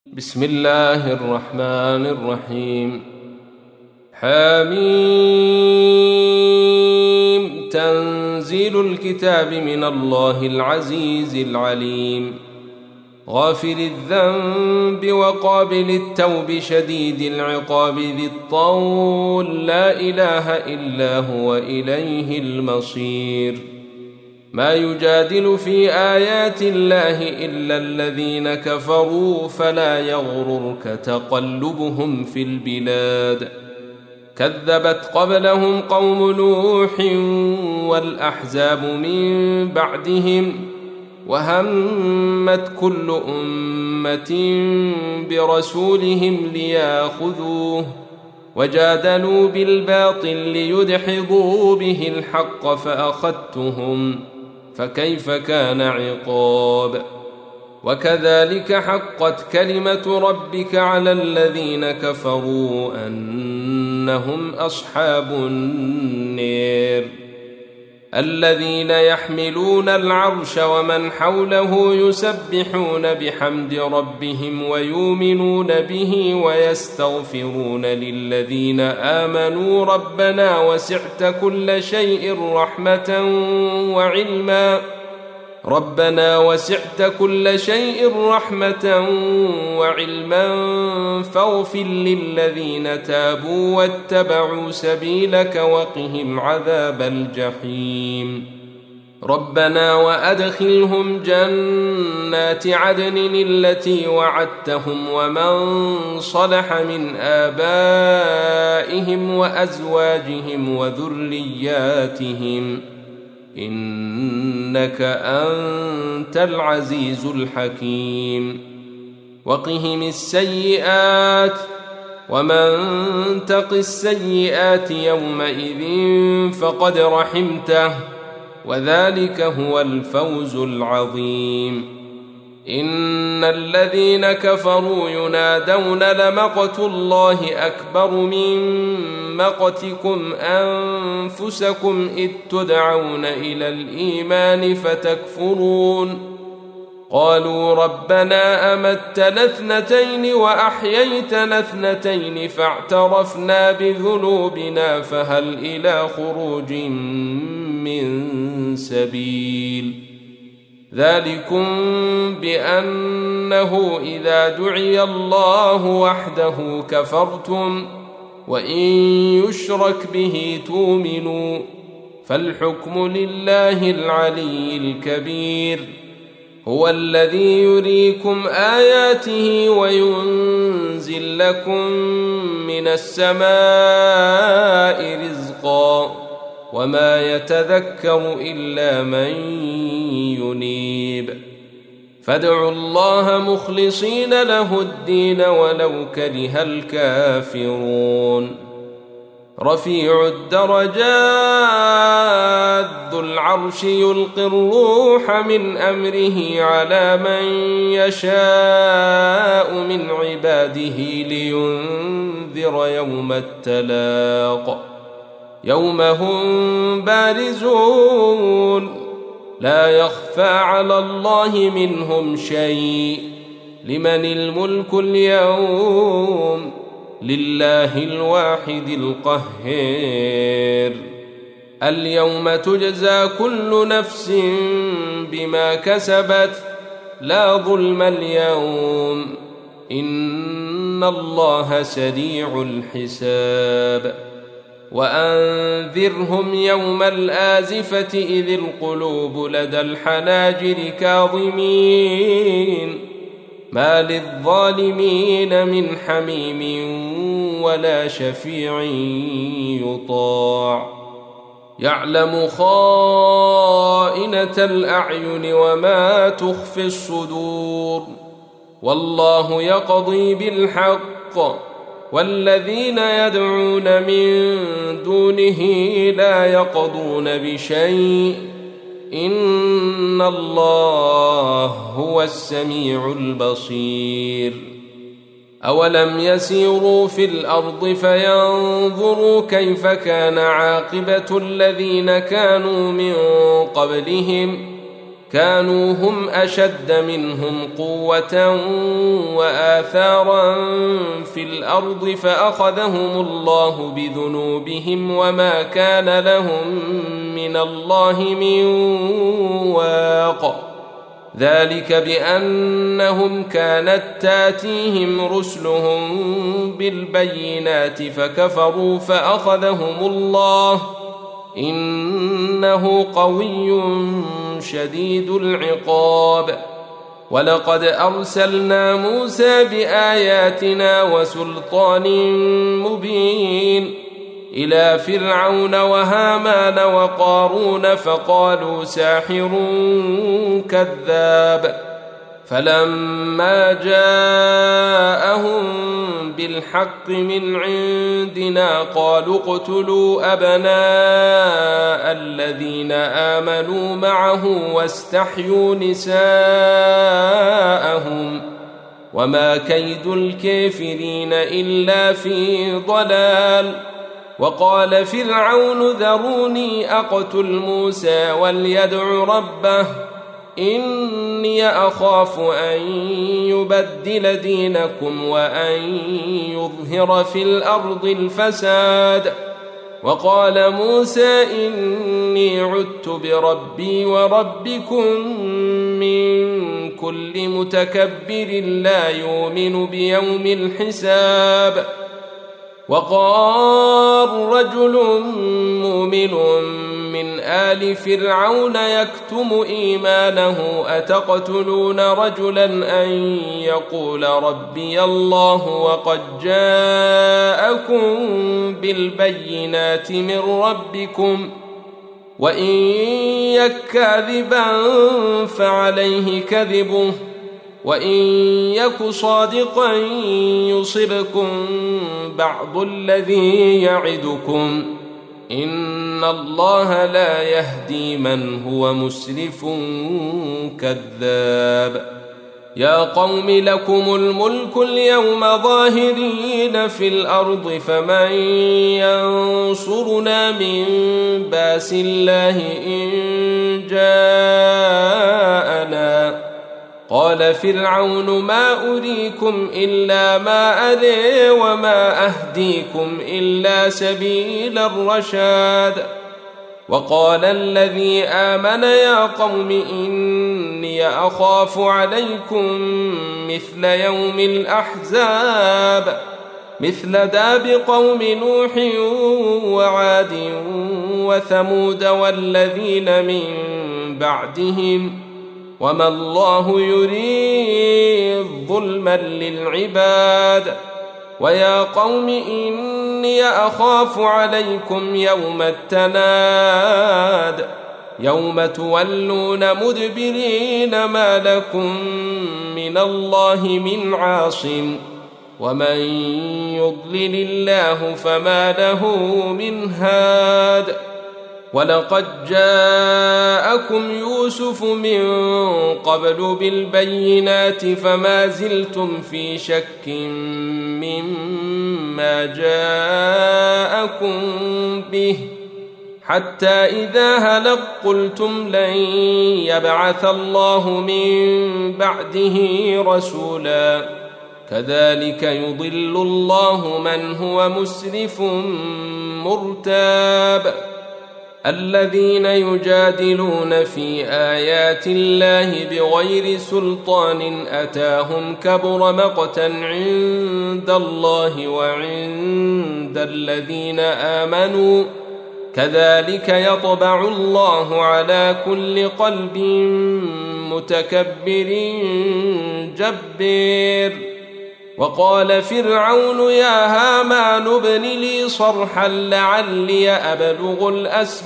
بسم الله الرحمن الرحيم. حميم. تنزيل الكتاب من الله العزيز العليم، غافر الذنب وقابل التوب شديد العقاب ذي الطول، لا إله إلا هو إليه المصير. ما يجادل في آيات الله إلا الذين كفروا، فلا يغررك تقلبهم في البلاد. كذبت قبلهم قوم نوح والأحزاب من بعدهم، وهمت كل أمة برسولهم ليأخذوه، وجادلوا بالباطل ليدحضوا به الحق فأخذتهم، فكيف كان عقاب. وكذلك حقت كلمة ربك على الذين كفروا أنهم أصحاب النار. الذين يحملون العرش ومن حوله يسبحون بحمد ربهم ويؤمنون به ويستغفرون للذين آمنوا ربنا وسعت كل شيء رحمة وعلما فاغفر للذين تابوا واتبعوا سبيلك وقهم عذاب الجحيم. ربنا وأدخلهم جنات عدن التي وعدتهم ومن صلح من آبائهم وأزواجهم وذرياتهم، إنك أنت العزيز الحكيم. وقهم السيئات، ومن تق السيئات يومئذ فقد رحمته، وذلك هو الفوز العظيم. إن الذين كفروا ينادون لمقت الله أكبر من مقتكم أنفسكم إذ تدعون إلى الإيمان فتكفرون. قالوا ربنا أمتنا اثنتين وأحييتنا اثنتين فاعترفنا بذنوبنا فهل إلى خروج من سبيل. ذلكم بأنه إذا دعي الله وحده كفرتم، وإن يشرك به تؤمنوا، فالحكم لله العلي الكبير. هو الذي يريكم آياته وينزل لكم من السماء رزقا، وما يتذكر إلا من ينيب. فادعوا الله مخلصين له الدين ولو كره الكافرون. رفيع الدرجات ذو العرش يلقي الروح من أمره على من يشاء من عباده لينذر يوم التلاق، يوم هم بارزون لا يخفى على الله منهم شيء. لمن الملك اليوم؟ لله الواحد القهار. اليوم تجزى كل نفس بما كسبت، لا ظلم اليوم، إن الله سريع الحساب. وأنذرهم يوم الآزفة إذ القلوب لدى الحناجر كاظمين، ما للظالمين من حميم ولا شفيع يطاع. يعلم خائنة الأعين وما تخفي الصدور، والله يقضي بالحق، والذين يدعون من دونه لا يقضون بشيء، إن الله هو السميع البصير. أولم يسيروا في الأرض فينظروا كيف كان عاقبة الذين كانوا من قبلهم، كانوا هم أشد منهم قوة وآثارا في الأرض فأخذهم الله بذنوبهم وما كان لهم من الله من واق. ذلك بأنهم كانت تاتيهم رسلهم بالبينات فكفروا فأخذهم الله إنه قوي شديد العقاب. ولقد أرسلنا موسى بآياتنا وسلطان مبين إلى فرعون وهامان وقارون فقالوا ساحر كذاب. فلما جاءهم بالحق من عندنا قالوا اقتلوا أبناء الذين آمنوا معه واستحيوا نساءهم وما كيد الكافرين إلا في ضلال. وقال فرعون ذروني أقتل موسى وليدع ربه إني أخاف أن يبدل دينكم وأن يظهر في الأرض الفساد. وقال موسى إني عدت بربي وربكم من كل متكبر لا يؤمن بيوم الحساب. وقال رجل مؤمن من آل فرعون يكتم إيمانه أتقتلون رجلا أن يقول ربي الله وقد جاءكم بالبينات من ربكم وإن يك كاذبا فعليه كذبه وإن يك صادقا يصبكم بعض الذي يعدكم إن الله لا يهدي من هو مسرف كذاب. يا قوم لكم الملك اليوم ظاهرين في الأرض فمن ينصرنا من باس الله إن جاءنا. قال فرعون ما أريكم إلا ما أري وما أهديكم إلا سبيل الرشاد. وقال الذي آمن يا قوم إني أخاف عليكم مثل يوم الأحزاب مثل داب قوم نوح وعاد وثمود والذين من بعدهم وما الله يريد ظلما للعباد. ويا قوم إني أخاف عليكم يوم التناد يوم تولون مدبرين ما لكم من الله من عاصم ومن يضلل الله فما له من هاد. ولقد جاءكم يوسف من قبل بالبينات فما زلتم في شك مما جاءكم به حتى إذا هلق قلتم لن يبعث الله من بعده رسولا كذلك يضل الله من هو مسرف مرتاب. الذين يجادلون في آيات الله بغير سلطان أتاهم كبر مقتا عند الله وعند الذين آمنوا كذلك يطبع الله على كل قلب متكبر جبار. وقال فرعون يا هامان ابن لي صرحا لعلي أبلغ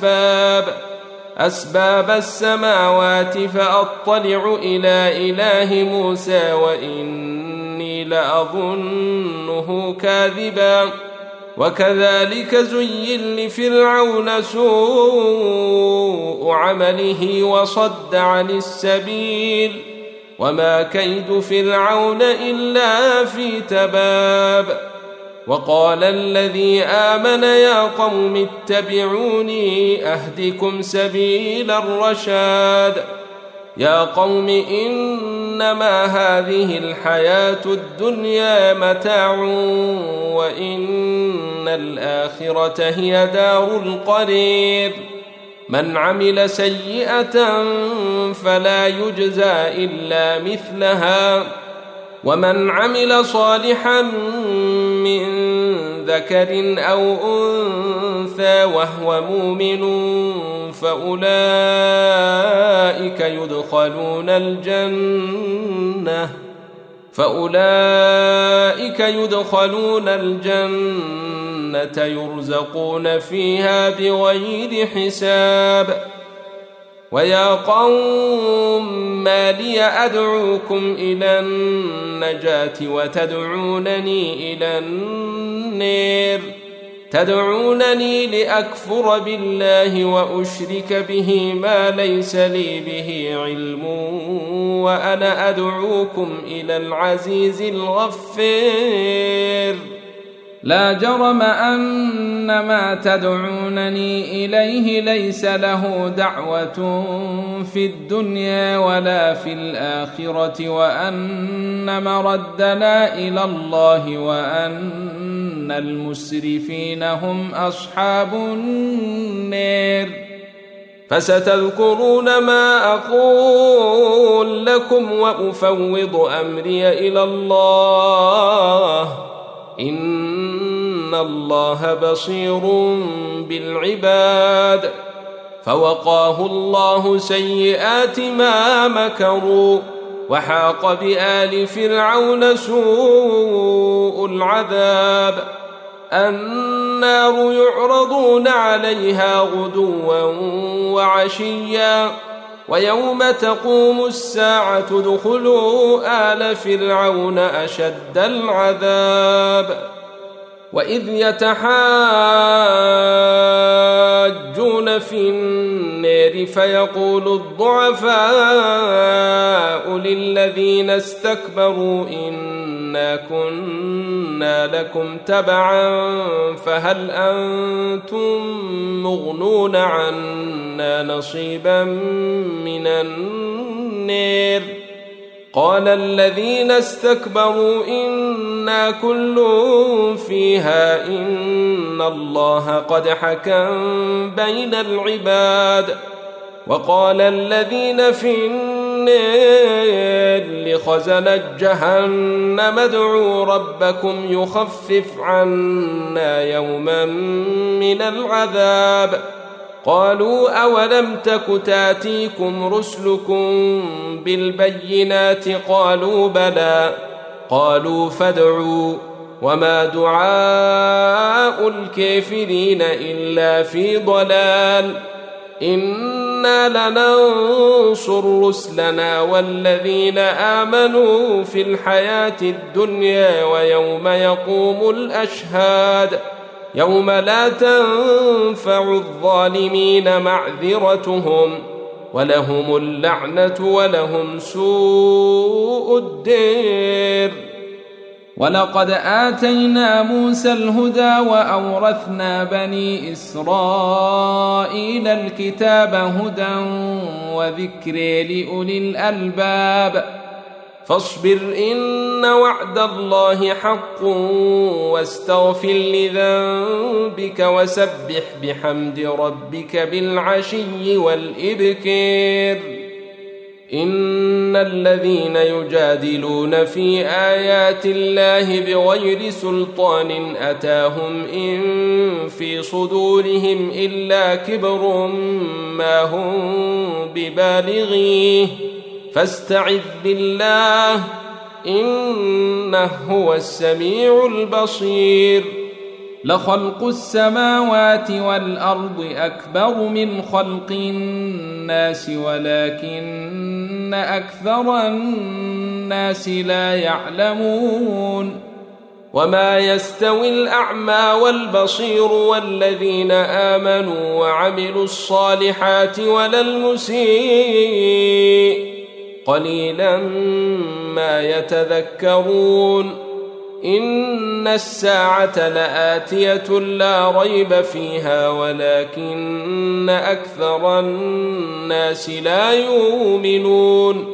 أسباب السماوات فأطلع إلى إله موسى وإني لأظنه كاذبا. وكذلك زين لفرعون سوء عمله وصد عن السبيل وما كيد فرعون إلا في تباب. وقال الذي آمن يا قوم اتبعوني أهدكم سبيل الرشاد. يا قوم إنما هذه الحياة الدنيا متاع وإن الآخرة هي دار القرير من عمل سيئة فلا يجزى إلا مثلها ومن عمل صالحا من ذكر أو أنثى وهو مؤمن فأولئك يدخلون الجنة يرزقون فيها بغير حساب ويا قوم ما لي أدعوكم إلى النجاة وتدعونني إلى النار تدعونني لأكفر بالله وأشرك به ما ليس لي به علم وأنا أدعوكم إلى العزيز الغفار لا جرم أن ما تدعونني إليه ليس له دعوة في الدنيا ولا في الآخرة وأن مردنا إلى الله وأن المسرفين هم أصحاب النار فستذكرون ما أقول لكم وأفوض أمري إلى الله إن الله بصير بالعباد فوقاه الله سيئات ما مكروا وحاق بآل فرعون سوء العذاب النار يعرضون عليها غدوا وعشيا ويوم تقوم الساعة ادخلوا آل فرعون أشد العذاب وإذ يتحاجون في النار فيقول الضعفاء للذين استكبروا إنا كنا لكم تبعا فهل أنتم مغنون عنا نصيبا من النار قال الذين استكبروا إنا كل فيها إن الله قد حكم بين العباد وقال الذين في النار لخزنة جهنم ادعوا ربكم يخفف عنا يوما من العذاب قالوا أولم تك تاتيكم رسلكم بالبينات قالوا بلى قالوا فادعوا وما دعاء الكافرين إلا في ضلال إنا لننصر رسلنا والذين آمنوا في الحياة الدنيا ويوم يقوم الأشهاد يوم لا تنفع الظالمين معذرتهم ولهم اللعنة ولهم سوء الدير ولقد آتينا موسى الهدى وأورثنا بني إسرائيل الكتاب هدى وذكر لأولي الألباب فاصبر إن وعد الله حق واستغفر لذنبك وسبح بحمد ربك بالعشي والإبكار إن الذين يجادلون في آيات الله بغير سلطان أتاهم إن في صدورهم إلا كبر ما هم ببالغيه فاستعذ بالله إنه هو السميع البصير لخلق السماوات والأرض أكبر من خلق الناس ولكن أكثر الناس لا يعلمون وما يستوي الأعمى والبصير والذين آمنوا وعملوا الصالحات ولا المسيء قليلا ما يتذكرون إن الساعة لآتية لا ريب فيها ولكن أكثر الناس لا يؤمنون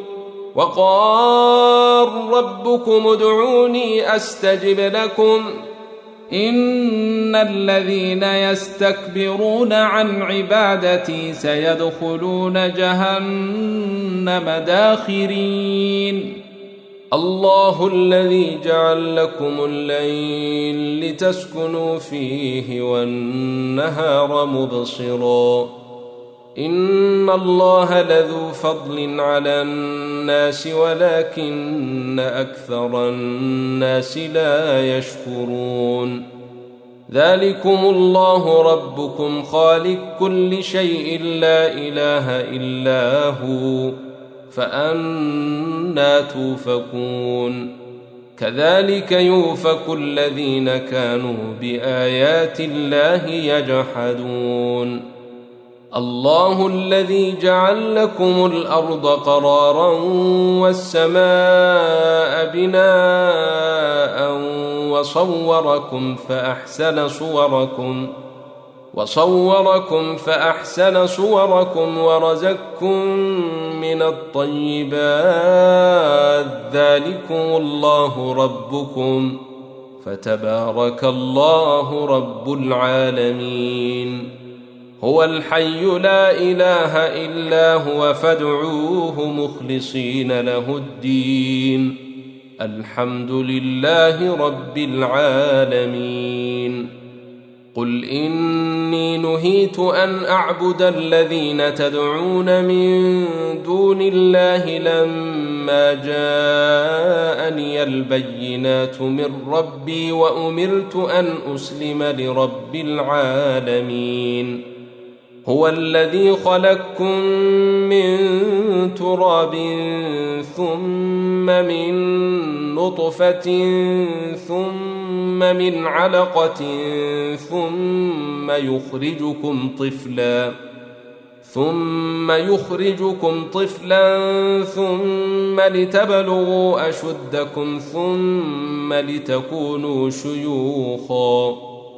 وقال ربكم ادعوني أستجب لكم إن الذين يستكبرون عن عبادتي سيدخلون جهنم داخرين الله الذي جعل لكم الليل لتسكنوا فيه والنهار مبصرا إن الله لذو فضل على الناس ولكن أكثر الناس لا يشكرون ذلكم الله ربكم خالق كل شيء لا إله إلا هو فأنى توفكون كذلك يؤفك الذين كانوا بآيات الله يجحدون الله الذي جعل لكم الأرض قرارا والسماء بناء وصوركم فأحسن صوركم ورزقكم من الطيبات ذلكم الله ربكم فتبارك الله رب العالمين هو الحي لا إله إلا هو فادعوه مخلصين له الدين الحمد لله رب العالمين قل إني نهيت أن أعبد الذين تدعون من دون الله لما جاءني البينات من ربي وأمرت أن أسلم لرب العالمين هو الذي خلقكم من تراب ثم من نطفة ثم من علقة ثم يخرجكم طفلا ثم لتبلغوا أشدكم ثم لتكونوا شيوخا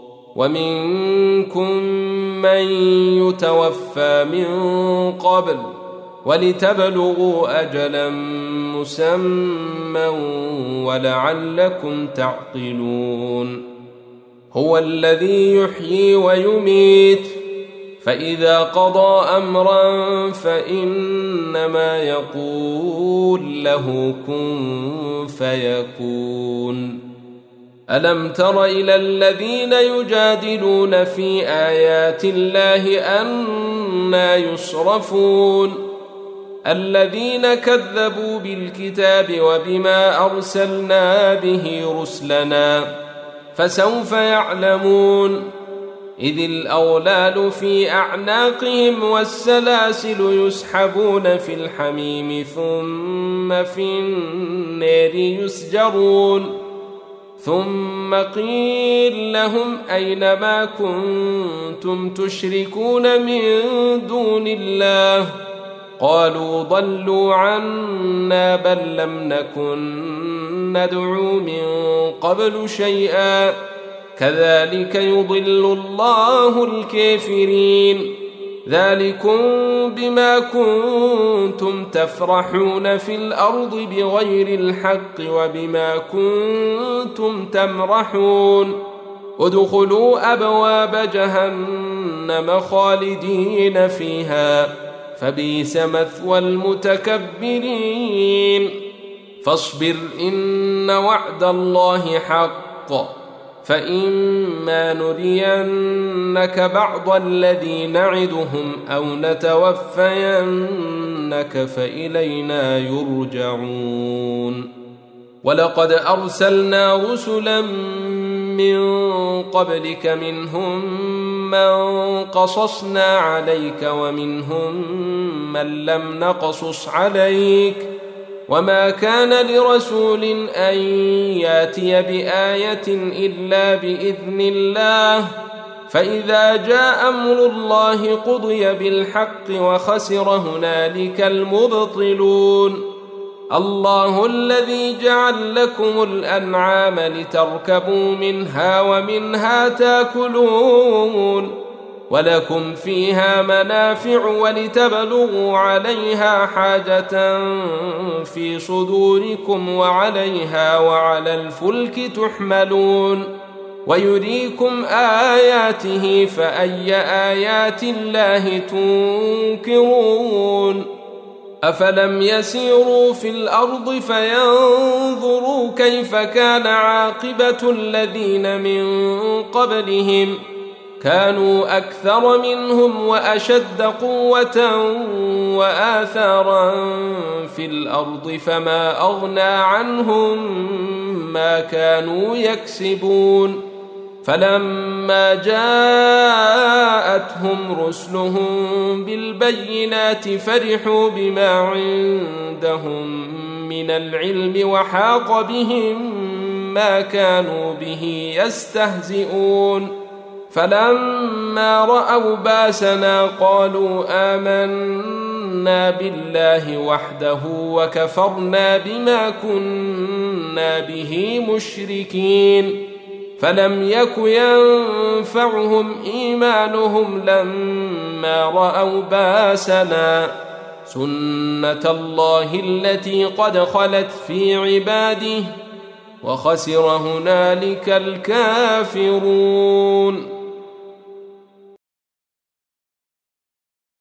ومنكم من يتوفى من قبل ولتبلغوا أجلا مسمى ولعلكم تعقلون هو الذي يحيي ويميت فإذا قضى أمرا فإنما يقول له كن فيكون ألم تر إلى الذين يجادلون في آيات الله أنى يصرفون الذين كذبوا بالكتاب وبما أرسلنا به رسلنا فسوف يعلمون إذ الأغلال في أعناقهم والسلاسل يسحبون في الحميم ثم في النار يسجرون ثم قيل لهم أين ما كنتم تشركون من دون الله قالوا ضلوا عنا بل لم نكن ندعو من قبل شيئا كذلك يضل الله الكافرين ذلكم بما كنتم تفرحون في الأرض بغير الحق وبما كنتم تمرحون ادخلوا أبواب جهنم خالدين فيها فبئس مثوى المتكبرين فاصبر إن وعد الله حق فإما نرينك بعض الذي نعدهم أو نتوفينك فإلينا يرجعون ولقد أرسلنا رسلا من قبلك منهم من قصصنا عليك ومنهم من لم نقصص عليك وما كان لرسول أن ياتي بآية إلا بإذن الله فإذا جاء أمر الله قضي بالحق وخسر هنالك المبطلون الله الذي جعل لكم الأنعام لتركبوا منها ومنها تاكلون ولكم فيها منافع ولتبلغوا عليها حاجة في صدوركم وعليها وعلى الفلك تحملون ويريكم آياته فأي آيات الله تنكرون أفلم يسيروا في الأرض فينظروا كيف كان عاقبة الذين من قبلهم كانوا أكثر منهم وأشد قوة وآثارا في الأرض فما أغنى عنهم ما كانوا يكسبون فلما جاءتهم رسلهم بالبينات فرحوا بما عندهم من العلم وحاق بهم ما كانوا به يستهزئون فلما رأوا باسنا قالوا آمنا بالله وحده وكفرنا بما كنا به مشركين فلم يك ينفعهم إيمانهم لما رأوا باسنا سنة الله التي قد خلت في عباده وخسر هنالك الكافرون